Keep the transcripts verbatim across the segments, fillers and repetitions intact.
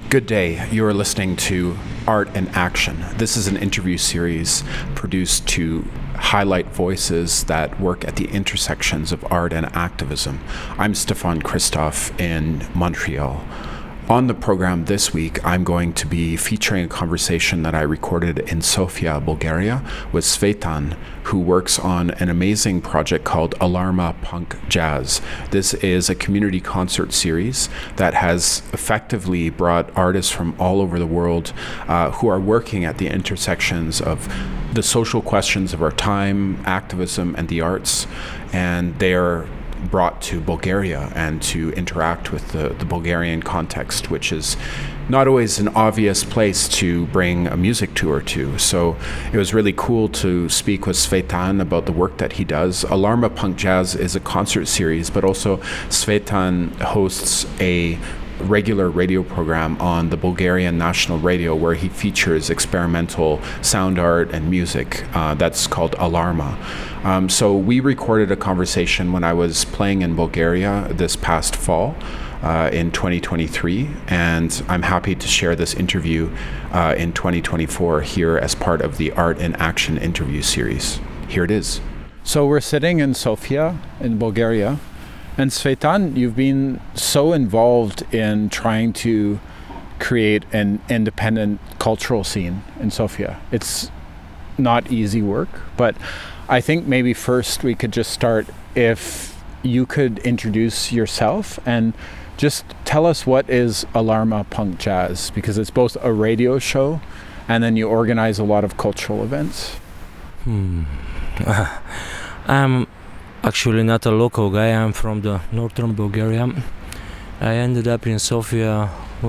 Good day. You are listening to Art in Action. This is an interview series produced to highlight voices that work at the intersections of art and activism. I'm Stefan Christoph in Montreal. On the program this week, I'm going to be featuring a conversation that I recorded in Sofia, Bulgaria, with Cvetan, who works on an amazing project called Alarma Punk Jazz. This is a community concert series that has effectively brought artists from all over the world uh, who are working at the intersections of the social questions of our time, activism, and the arts, and they are brought to Bulgaria and to interact with the, the Bulgarian context, which is not always an obvious place to bring a music tour to. So it was really cool to speak with Cvetan about the work that he does. Alarma Punk Jazz is a concert series, but also Cvetan hosts a regular radio program on the Bulgarian National Radio where he features experimental sound art and music uh, that's called Alarma. Um, so we recorded a conversation when I was playing in Bulgaria this past fall uh, in twenty twenty-three, and I'm happy to share this interview uh, in twenty twenty-four here as part of the Art in Action interview series. Here it is. So we're sitting in Sofia in Bulgaria. And Cvetan, you've been so involved in trying to create an independent cultural scene in Sofia. It's not easy work, but I think maybe first we could just start if you could introduce yourself and just tell us what is Alarma Punk Jazz, because it's both a radio show and then you organize a lot of cultural events. Hmm. Uh, um. Actually not a local guy, I'm from the northern Bulgaria. I ended up in Sofia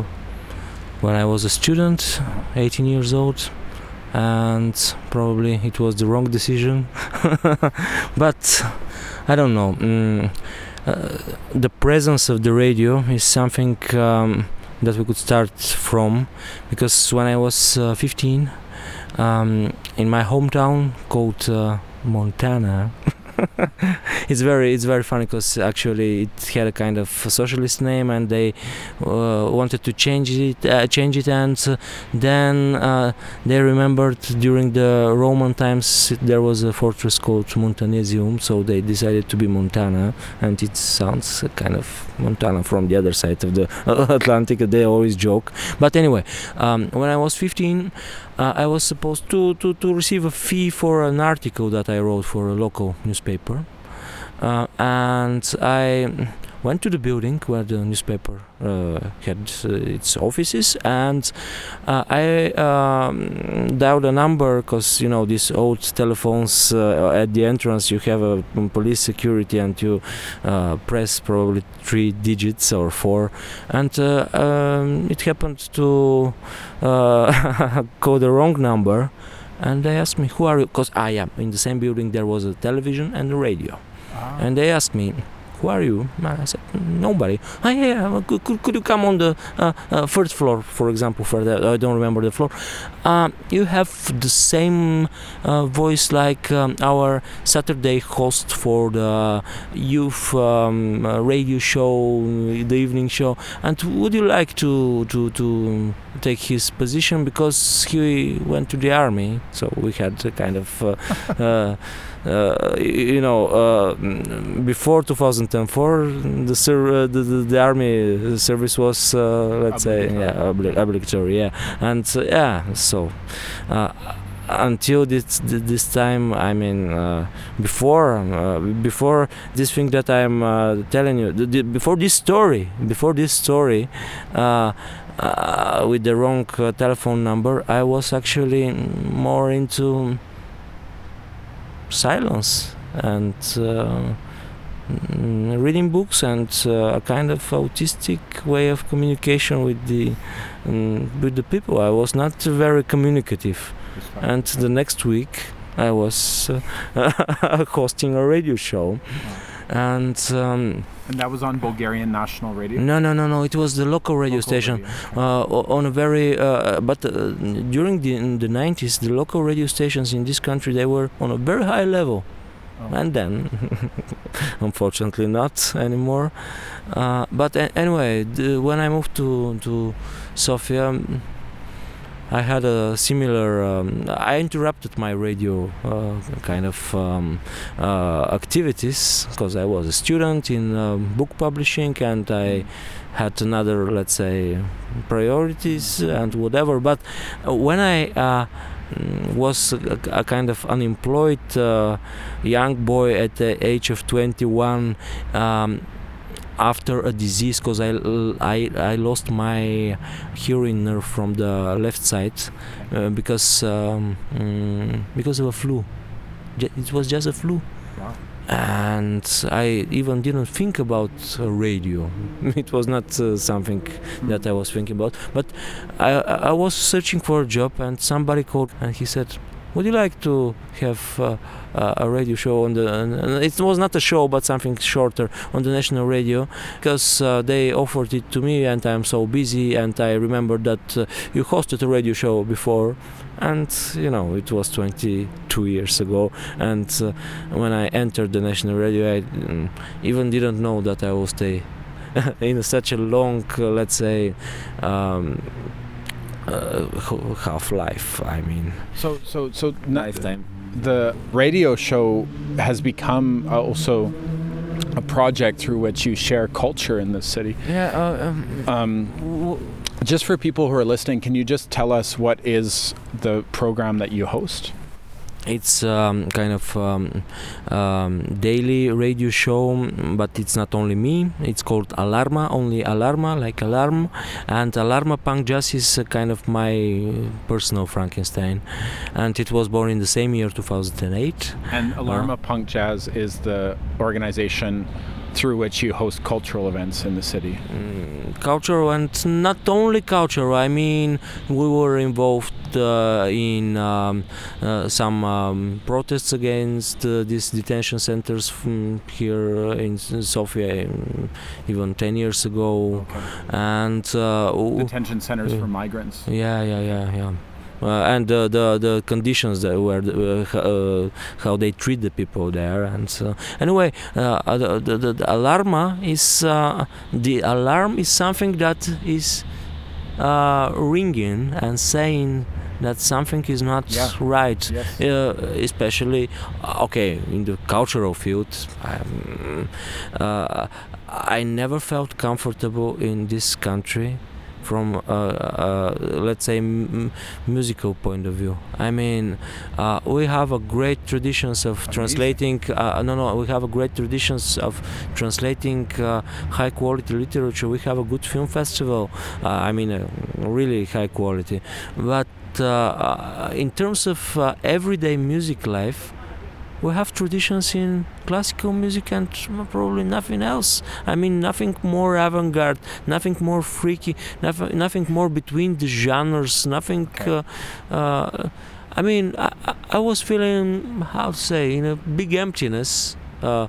when I was a student, eighteen years old, and probably it was the wrong decision. But I don't know. Mm, uh, the presence of the radio is something um, that we could start from, because when I was uh, fifteen, um, in my hometown called uh, Montana, it's very it's very funny because actually it had a kind of socialist name and they uh, wanted to change it uh, change it and uh, then uh, they remembered during the Roman times there was a fortress called Montanesium, so they decided to be Montana, and it sounds kind of Montana from the other side of the Atlantic. They always joke, but anyway, um, when I was fifteen, Uh, I was supposed to, to, to receive a fee for an article that I wrote for a local newspaper, uh, and I went to the building where the newspaper uh, had uh, its offices, and uh, I um, dialed a number because, you know, these old telephones uh, at the entrance you have a police security and you uh, press probably three digits or four, and uh, um, it happened to uh, call the wrong number, and they asked me, who are you? Because I am in the same building there was a television and a radio. Ah. And they asked me, who are you? I said, nobody. Oh, yeah, could, could, could you come on the uh, uh, first floor, for example, for the, I don't remember the floor. Uh, you have the same uh, voice like um, our Saturday host for the youth um, uh, radio show, the evening show, and would you like to, to, to take his position, because he went to the army, so we had a kind of uh, uh, Uh, you know, uh, before two thousand four, the, ser- uh, the, the the army service was, uh, let's say, yeah, obli- obligatory, yeah, and uh, yeah, so uh, until this this time, I mean, uh, before uh, before this thing that I'm uh, telling you, the, the, before this story, before this story. Uh, Uh, with the wrong uh, telephone number, I was actually more into silence and uh, reading books and uh, a kind of autistic way of communication with the um, with the people. I was not very communicative, and the next week I was uh, hosting a radio show. And um, and that was on Bulgarian National Radio? No, no, no, no. It was the local radio local station. Radio. Uh, on a very, uh, but uh, during the in the nineties, the local radio stations in this country, they were on a very high level. oh. And then, unfortunately, not anymore. Uh, but a- anyway, the, when I moved to to Sofia, I had a similar. Um, I interrupted my radio uh, kind of um, uh, activities because I was a student in uh, book publishing, and I had another, let's say, priorities and whatever. But when I uh, was a, a kind of unemployed uh, young boy at the age of twenty-one. Um, after a disease, because I, I, I lost my hearing nerve from the left side uh, because um, mm, because of a flu. It was just a flu. Wow. And I even didn't think about uh, radio. It was not uh, something mm. that I was thinking about. But I, I was searching for a job, and somebody called and he said, would you like to have uh, a radio show on the? Uh, it was not a show, but something shorter on the national radio, because uh, they offered it to me, and I'm so busy. And I remember that uh, you hosted a radio show before, and you know it was twenty-two years ago. And uh, when I entered the national radio, I um, even didn't know that I will stay in such a long, uh, let's say. Um, Uh, half life, I mean. So, so, so lifetime. The radio show has become also a project through which you share culture in this city. Yeah. Uh, um, um, w- just for people who are listening, can you just tell us what is the program that you host? It's um, kind of um, um, daily radio show, but it's not only me. It's called Alarma, only Alarma, like alarm. And Alarma Punk Jazz is uh, kind of my personal Frankenstein. And it was born in the same year, two thousand eight. And Alarma uh, Punk Jazz is the organization through which you host cultural events in the city. Mm, cultural, and not only cultural. I mean, we were involved uh, in um, uh, some um, protests against uh, these detention centers from here in Sofia, um, even ten years ago. Okay. And uh, detention centers uh, for migrants. Yeah, yeah, yeah, yeah. Uh, and uh, the the conditions that were uh, uh, how they treat the people there. And uh, anyway, uh, the, the, the, the alarma is uh, the alarm is something that is uh, ringing and saying that something is not yeah. right. Yes. Uh, especially okay in the cultural field. Um, uh, I never felt comfortable in this country from uh, uh, let's say m- musical point of view. I mean, uh, we have a great traditions of Amazing. translating. Uh, no, no, we have a great traditions of translating uh, high quality literature. We have a good film festival. Uh, I mean, uh, really high quality. But uh, in terms of uh, everyday music life, we have traditions in classical music and probably nothing else. I mean, nothing more avant-garde, nothing more freaky, nothing, nothing more between the genres, nothing... Okay. Uh, uh, I mean, I, I was feeling, how to say, in a big emptiness uh,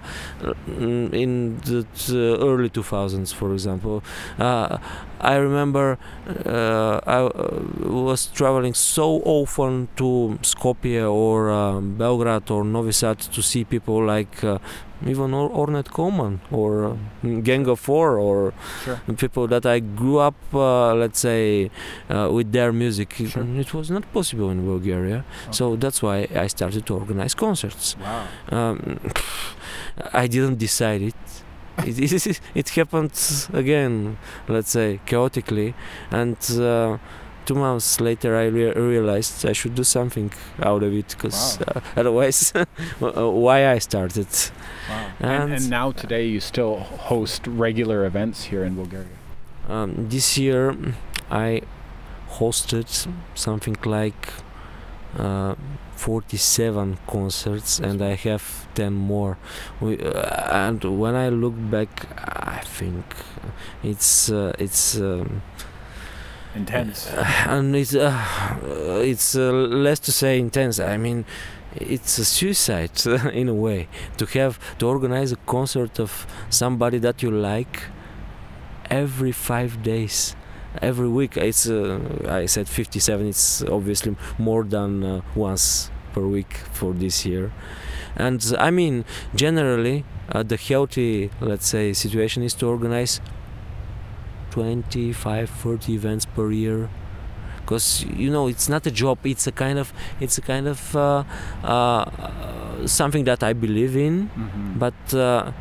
in the uh, early two thousands, for example. Uh, I remember uh, I uh, was traveling so often to Skopje or uh, Belgrade or Novi Sad to see people like uh, even or- Ornette Coleman or uh, Gang of Four or sure. people that I grew up, uh, let's say, uh, with their music. Sure. It was not possible in Bulgaria. Okay. So that's why I started to organize concerts. Wow. Um, I didn't decide it. it, it, it happened again, let's say, chaotically, and uh, two months later I re- realized I should do something out of it, because wow. uh, otherwise why I started. Wow. And, and now today you still host regular events here in Bulgaria? Um, this year I hosted something like uh, forty-seven concerts, and I have ten more. We, uh, and when I look back, I think it's uh, it's um, intense, uh, and it's uh, it's uh, less to say intense. I mean, it's a suicide in a way to have to organize a concert of somebody that you like every five days. Every week. It's uh, I said fifty-seven. It's obviously more than uh, once per week for this year. And I mean, generally, uh, the healthy, let's say, situation is to organize twenty-five, thirty events per year. Because you know, it's not a job. It's a kind of, it's a kind of uh, uh, something that I believe in. Mm-hmm. But uh,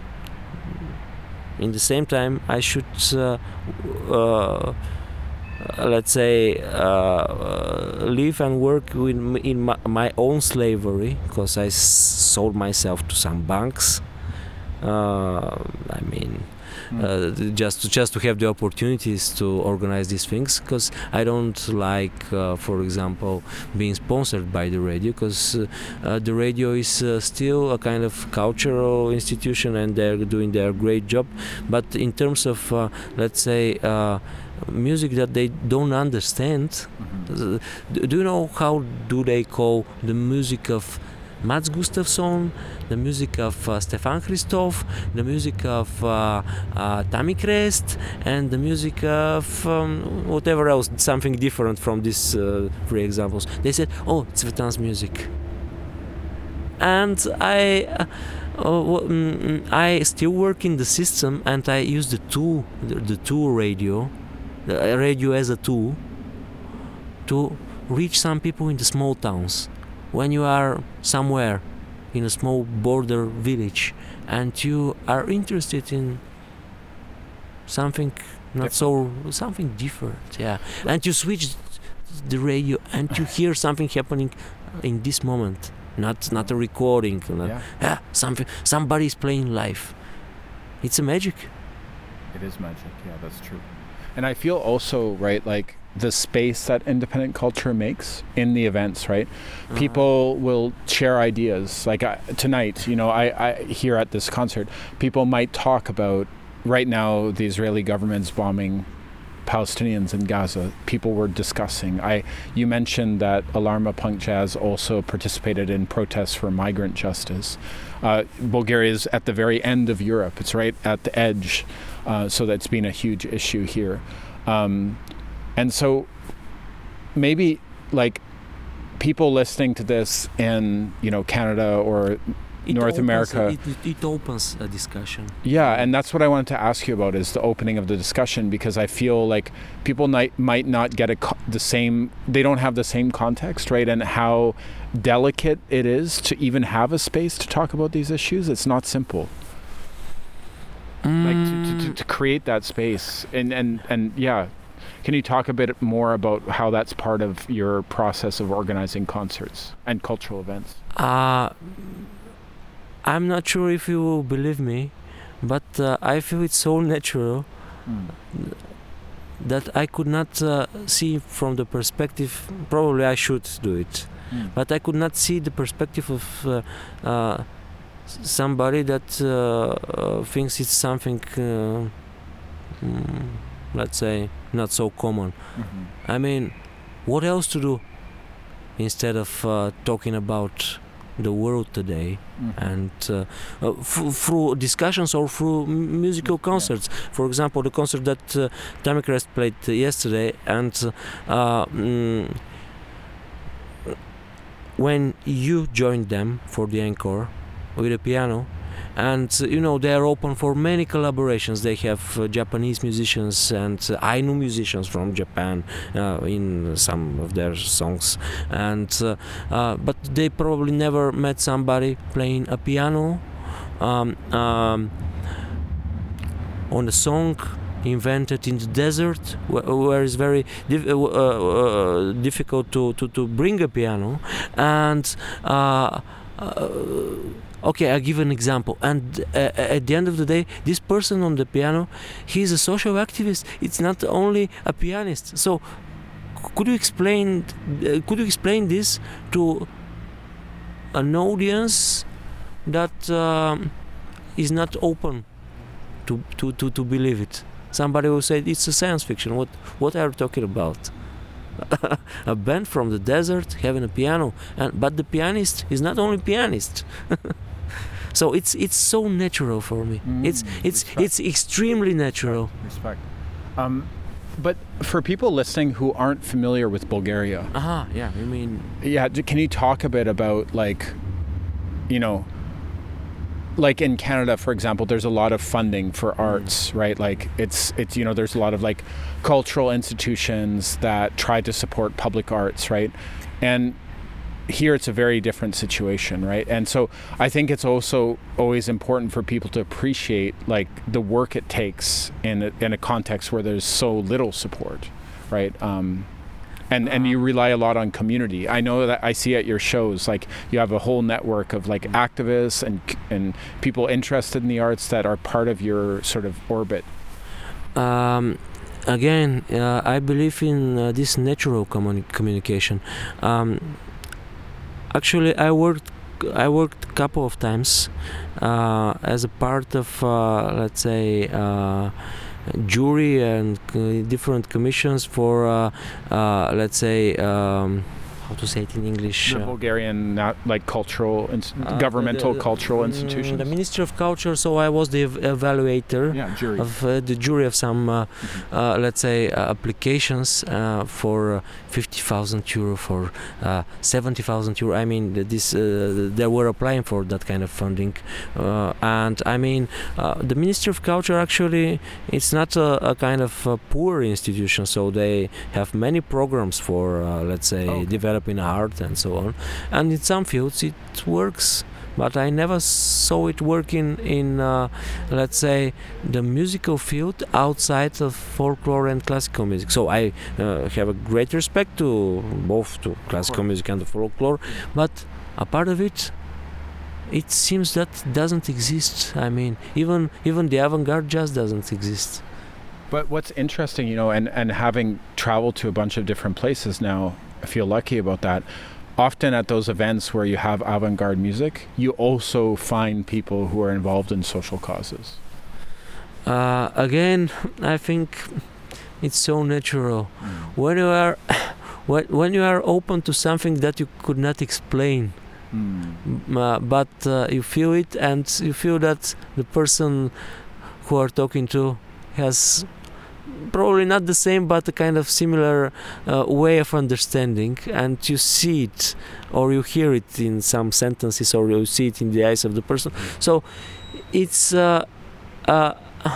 in the same time, I should, uh, uh, let's say, uh, live and work in, in my, my own slavery. Because I s- sold myself to some banks. Uh, I mean. Uh, just to just to have the opportunities to organize these things, because I don't like, uh, for example, being sponsored by the radio, because uh, uh, the radio is uh, still a kind of cultural institution and they're doing their great job. But in terms of, uh, let's say, uh, music that they don't understand, Mm-hmm. uh, do you know how do they call the music of Mats Gustafsson, the music of uh, Stefan Christoph, the music of uh, uh, Tammy Crest, and the music of um, whatever else, something different from these uh, three examples. They said, oh, it's Svetan's music. And I, uh, uh, mm, I still work in the system, and I use the tool, the, the tool radio, the radio as a tool, to reach some people in the small towns. When you are somewhere in a small border village and you are interested in something not so something different, yeah, and you switch the radio and you hear something happening in this moment, not not a recording, not, Yeah. yeah, something somebody is playing live. It's a magic. It is magic. Yeah, that's true. And I feel also, right, like the space that independent culture makes in the events, right? Uh-huh. People will share ideas. Like I, tonight, you know, I, I here at this concert, people might talk about right now the Israeli government's bombing Palestinians in Gaza. People were discussing. I you mentioned that Alarma Punk Jazz also participated in protests for migrant justice. Uh, Bulgaria is at the very end of Europe. It's right at the edge. Uh, so that's been a huge issue here. Um, and so maybe like people listening to this in, you know, Canada or It North opens, America. It, it, it opens a discussion. Yeah, and that's what I wanted to ask you about is the opening of the discussion, because I feel like people might, might not get a, co- the same, they don't have the same context, right? And how delicate it is to even have a space to talk about these issues. It's not simple. Like to, to, to, to create that space. And, and, and yeah, can you talk a bit more about how that's part of your process of organizing concerts and cultural events? Uh, I'm not sure if you will believe me, but uh, I feel it's so natural Mm. that I could not uh, see from the perspective, probably I should do it, Mm. but I could not see the perspective of uh, uh, somebody that uh, uh, thinks it's something, uh, mm, let's say, not so common. Mm-hmm. I mean, what else to do instead of uh, talking about the world today, Mm-hmm. and uh, uh, f- through discussions or through m- musical concerts. For example, the concert that uh, Tammy Crest played uh, yesterday, and uh, mm, when you joined them for the encore with a piano, and uh, you know, they are open for many collaborations. They have uh, Japanese musicians and uh, Ainu musicians from Japan uh, in some of their songs, and uh, uh, but they probably never met somebody playing a piano um, um, on a song invented in the desert, where, where it's very dif- uh, uh, difficult to, to, to bring a piano, and uh, uh, okay, I'll give an example. And uh, at the end of the day, this person on the piano, he's a social activist. It's not only a pianist. So, c- could you explain? Uh, could you explain this to an audience that um, is not open to, to, to, to believe it? Somebody will say it's a science fiction. What what are you talking about? A band from the desert having a piano, and but the pianist is not only pianist. So it's it's so natural for me. Mm, it's it's respect. it's extremely natural. Respect. Um, but for people listening who aren't familiar with Bulgaria, Aha, yeah. I mean, yeah, d- can you talk a bit about like you know, like in Canada, for example, there's a lot of funding for arts, right? Like it's, it's, you know, there's a lot of like cultural institutions that try to support public arts, right? And here it's a very different situation, right? And so I think it's also always important for people to appreciate like the work it takes in a, in a context where there's so little support, right? Um, and and you rely a lot on community. I know that I see at your shows, like you have a whole network of like activists and and people interested in the arts that are part of your sort of orbit. Um, again, uh, I believe in uh, this natural communi- communication. Um, actually, I worked I worked a couple of times uh, as a part of, uh, let's say, uh, jury and uh, different commissions for, uh, uh, let's say, um, how to say it in English? The uh, Bulgarian, not like cultural, ins- uh, governmental the, cultural mm, institutions. The Ministry of Culture. So I was the ev- evaluator Yeah, jury. of uh, the jury of some, uh, Mhm. uh, let's say, uh, applications uh, for uh, fifty thousand euro, for uh, seventy thousand euro. I mean, th- this uh, they were applying for that kind of funding, uh, and I mean, uh, the Ministry of Culture actually, it's not a, a kind of a poor institution, so they have many programs for, uh, let's say, Okay. developing art and so on, and in some fields it works. But I never saw it working in, uh, let's say, the musical field outside of folklore and classical music. So I uh, have a great respect to both to classical music and the folklore, but a part of it, it seems that doesn't exist. I mean, even even the avant-garde jazz doesn't exist. But what's interesting, you know, and, and having traveled to a bunch of different places now, I feel lucky about that. Often at those events where you have avant-garde music, you also find people who are involved in social causes. Uh, again, I think it's so natural. Mm. When you are when, when you are open to something that you could not explain, Mm. m- uh, but uh, you feel it, and you feel that the person who are talking to has probably not the same but a kind of similar uh, way of understanding, and you see it or you hear it in some sentences or you see it in the eyes of the person. So it's uh, uh,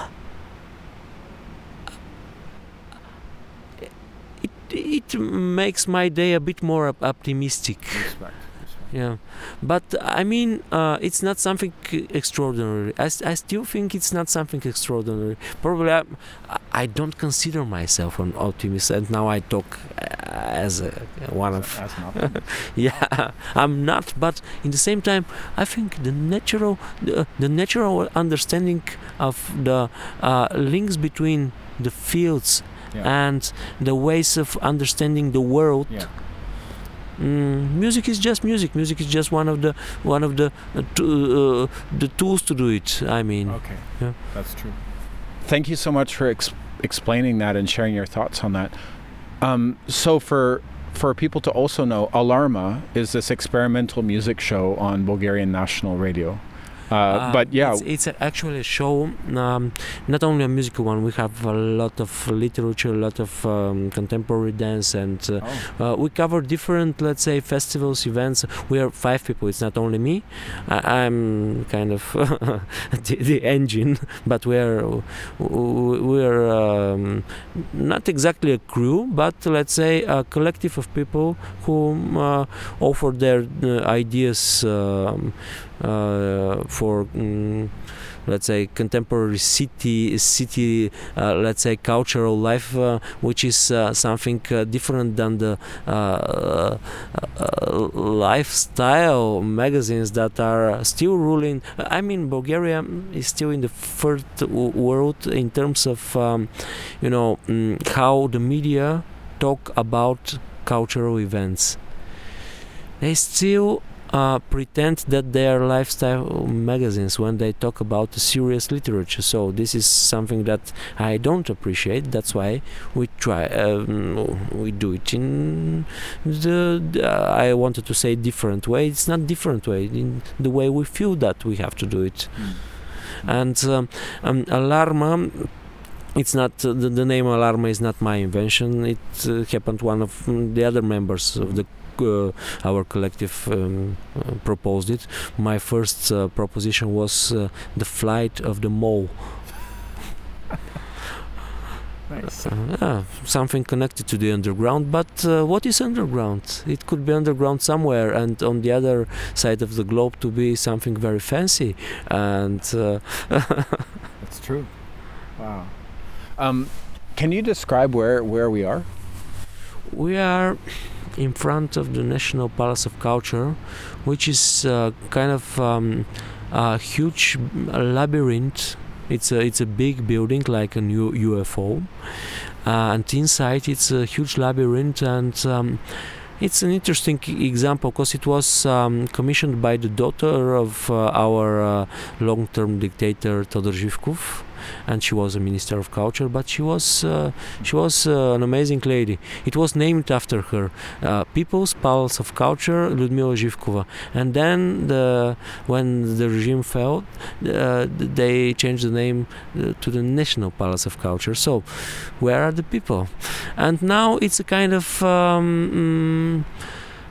it, it makes my day a bit more op- optimistic. Respect. Yeah, but I mean, uh, it's not something extraordinary. I, s- I still think it's not something extraordinary. Probably I, I don't consider myself an optimist, and now I talk uh, as a, one of. As an optimist. Yeah, I'm not. But in the same time, I think the natural, the, the natural understanding of the uh, links between the fields Yeah. and the ways of understanding the world. Yeah. Mm, music is just music. Music is just one of the one of the uh, to, uh, the tools to do it. I mean, Okay. Yeah. That's true. Thank you so much for ex- explaining that and sharing your thoughts on that. Um, so for for people to also know, Alarma is this experimental music show on Bulgarian National Radio. Uh, Uh, but yeah, it's, it's a- actually a show, um, not only a musical one. We have a lot of literature, a lot of um, contemporary dance, and uh, oh, uh, we cover different, let's say, festivals, events. We are five people. It's not only me. I, I'm kind of the, the engine, but we are we are um, not exactly a crew, but let's say a collective of people who uh, offer their uh, ideas. Um, uh, for mm, let's say contemporary city city uh, let's say cultural life, uh, which is uh, something uh, different than the uh, uh, lifestyle magazines that are still ruling. I mean, Bulgaria is still in the third w- world in terms of um, you know mm, how the media talk about cultural events. They still Uh, pretend that they are lifestyle magazines when they talk about serious literature. So this is something that I don't appreciate. That's why we try, um, we do it in the, the I wanted to say different way. It's not different way, in the way we feel that we have to do it. mm. And um, um, Alarma it's not uh, the, the name Alarma is not my invention. It uh, happened one of mm, the other members of the uh, our collective um, uh, proposed it. My first uh, proposition was uh, the flight of the mole. Nice. Uh, yeah, something connected to the underground, but uh, what is underground? It could be underground somewhere, and on the other side of the globe to be something very fancy. And uh, That's true. Wow. Um, can you describe where, where we are? we are in front of the National Palace of Culture, which is uh, kind of um, a huge labyrinth. It's a it's a big building like a new U F O, uh, and inside it's a huge labyrinth, and um, it's an interesting example because it was um, commissioned by the daughter of uh, our uh, long-term dictator Todor Zhivkov, and she was a minister of culture. But she was uh, she was uh, an amazing lady. It was named after her, uh, People's Palace of Culture, Lyudmila Zhivkova. And then the when the regime fell, uh, they changed the name uh, to the National Palace of Culture. So, where are the people? And now it's a kind of um, mm,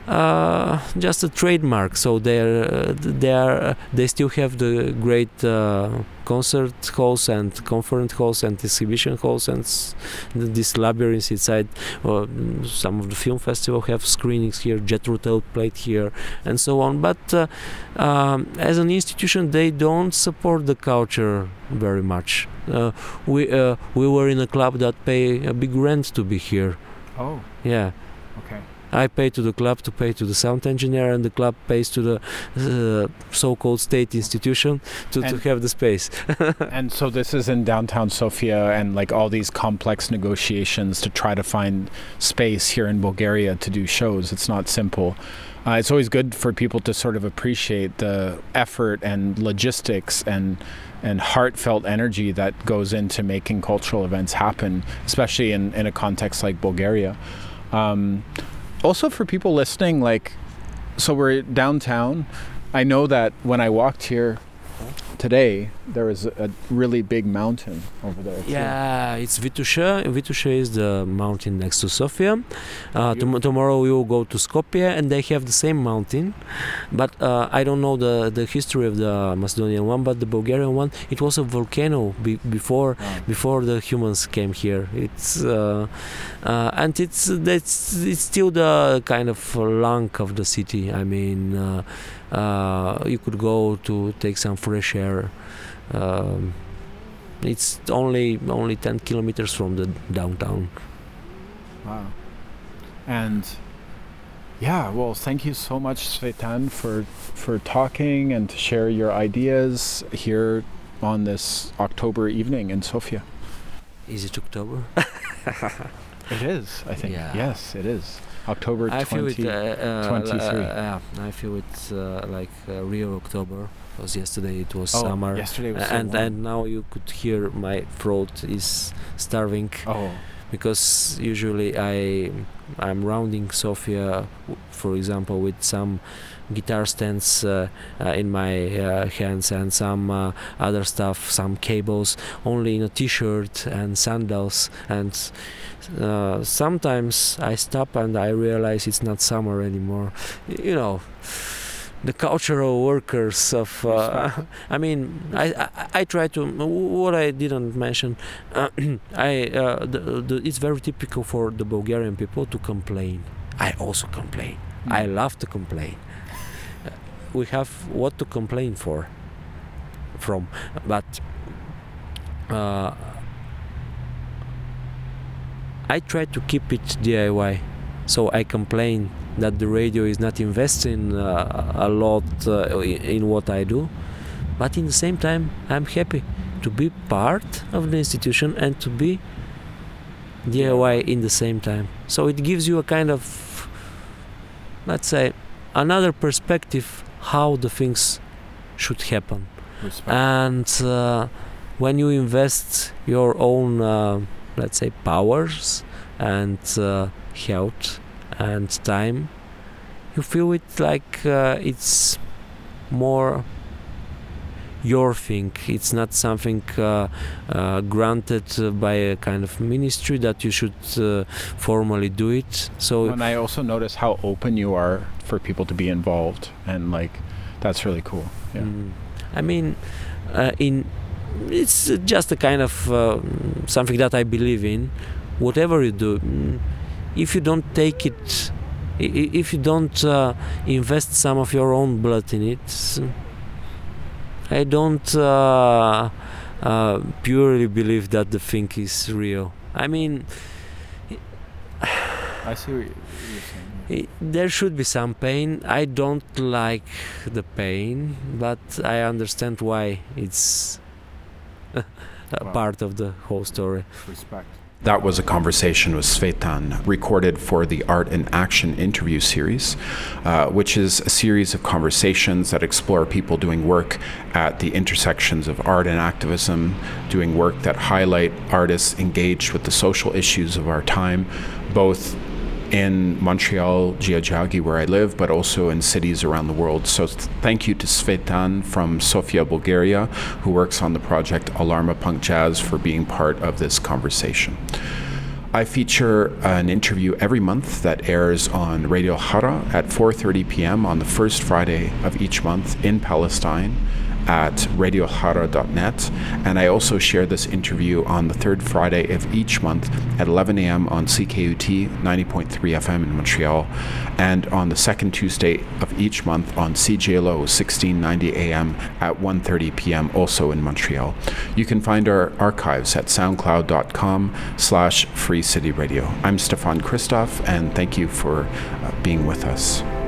uh, just a trademark. So they're uh, they are they still have the great uh, concert halls and conference halls and exhibition halls and s- this labyrinth inside. Uh, some of the film festival have screenings here. Jethro Tull played here, and so on. But uh, um, as an institution, they don't support the culture very much. Uh, we uh, we were in a club that pay a big rent to be here. Oh, Yeah. okay. I pay to the club to pay to the sound engineer, and the club pays to the uh, so-called state institution to, to And- have the space. And so this is in downtown Sofia, and like all these complex negotiations to try to find space here in Bulgaria to do shows. It's not simple. Uh, it's always good for people to sort of appreciate the effort and logistics and and heartfelt energy that goes into making cultural events happen, especially in, in a context like Bulgaria. Um, also for people listening, like, so we're downtown. I know that when I walked here today, there was a really big mountain over there. too. Yeah, it's Vitusha. Vitusha is the mountain next to Sofia. Uh, tom- tomorrow we will go to Skopje, and they have the same mountain. But uh, I don't know the, the history of the Macedonian one, but the Bulgarian one, it was a volcano be- before Wow. before the humans came here. It's uh, uh, and it's that's it's still the kind of lung of the city. I mean, uh, uh, you could go to take some fresh air. Um, it's only only ten kilometers from the downtown. Wow. And yeah, well, thank you so much, Svetan, for for talking and to share your ideas here on this October evening in Sofia. Is it October? It is, I think. Yeah. Yes, it is. October I feel it. twentieth. Uh, uh, twenty-three. Uh, yeah, I feel it uh, like uh, real October. Because yesterday it was Oh, summer, yesterday was so and warm. and now you could hear my throat is starving. Oh, Because usually I I'm rounding Sofia, w- for example, with some guitar stands uh, uh, in my uh, hands and some uh, other stuff, some cables, only in a t-shirt and sandals. And uh, sometimes I stop and I realize it's not summer anymore. Y- You know. The cultural workers of, uh, Respect. I mean, I, I I try to. What I didn't mention, uh, I uh, the, the, it's very typical for the Bulgarian people to complain. I also complain. I love to complain. Uh, we have what to complain for, from, but uh, I try to keep it D I Y. So I complain that the radio is not investing uh, a lot uh, in, in what I do, but in the same time I'm happy to be part of the institution and to be D I Y in the same time. So it gives you a kind of, let's say, another perspective how the things should happen. respect. And uh, when you invest your own, uh, let's say, powers and uh, health and time, you feel it like uh, it's more your thing. It's not something uh, uh, granted uh, by a kind of ministry that you should uh, formally do it. So, and I also notice how open you are for people to be involved, and like that's really cool. Yeah. Mm, I mean, uh, in it's just a kind of uh, something that I believe in. Whatever you do, if you don't take it, if you don't uh, invest some of your own blood in it, I don't uh, uh, purely believe that the thing is real. I mean, I see what you're saying. It, there should be some pain. I don't like the pain, but I understand why it's a Wow. part of the whole story. Respect. That was a conversation with Cvetan, recorded for the Art in Action interview series, uh, which is a series of conversations that explore people doing work at the intersections of art and activism, doing work that highlight artists engaged with the social issues of our time, both in Montreal, Giagiagi, where I live, but also in cities around the world. So th- thank you to Cvetan from Sofia, Bulgaria, who works on the project Alarma Punk Jazz, for being part of this conversation. I feature an interview every month that airs on Radio Hara at four thirty p.m. on the first Friday of each month in Palestine at radio hara dot net, and I also share this interview on the third Friday of each month at eleven a.m. on C K U T ninety point three F M in Montreal, and on the second Tuesday of each month on C J L O sixteen ninety A M at one thirty p.m. also in Montreal. You can find our archives at soundcloud dot com slash free city radio. I'm Stefan Christoff, and thank you for uh, being with us.